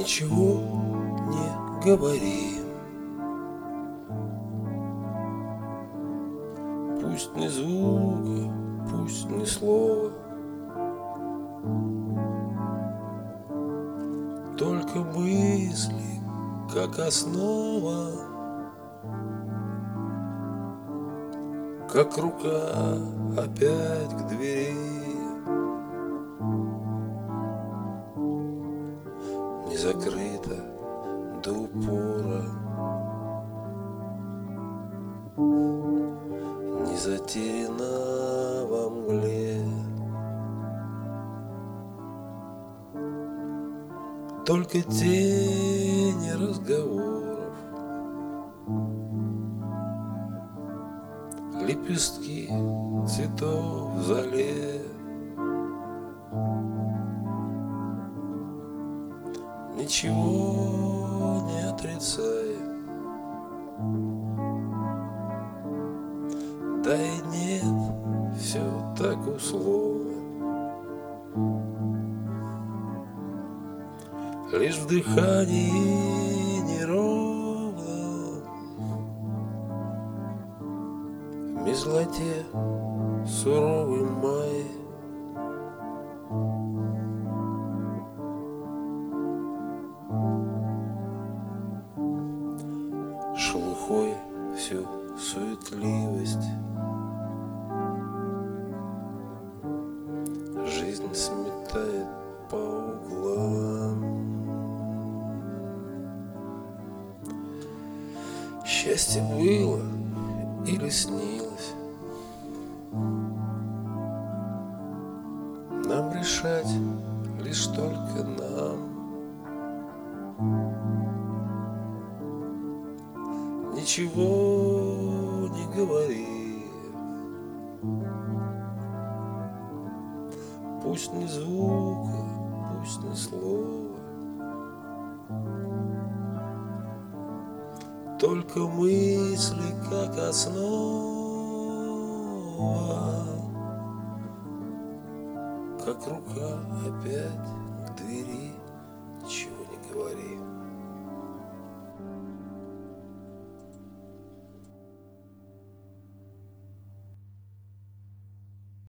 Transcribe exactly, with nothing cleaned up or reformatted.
Ничего не говори, пусть ни звука, пусть ни слова, только мысли, как основа, как рука опять к двери. Не закрыта до упора, не затеряна во мгле, только тени разговоров, лепестки цветов в зале. Ничего не отрицай, да и нет, все так условно. Лишь в дыхании неровно, в мерзлоте суровый май. Шелухой всю суетливость жизнь сметает по углам. Счастье было или снилось, нам решать лишь только нам. Ничего не говори, пусть ни звука, пусть ни слова, только мысли, как основа, как рука опять к двери. Ничего не говори.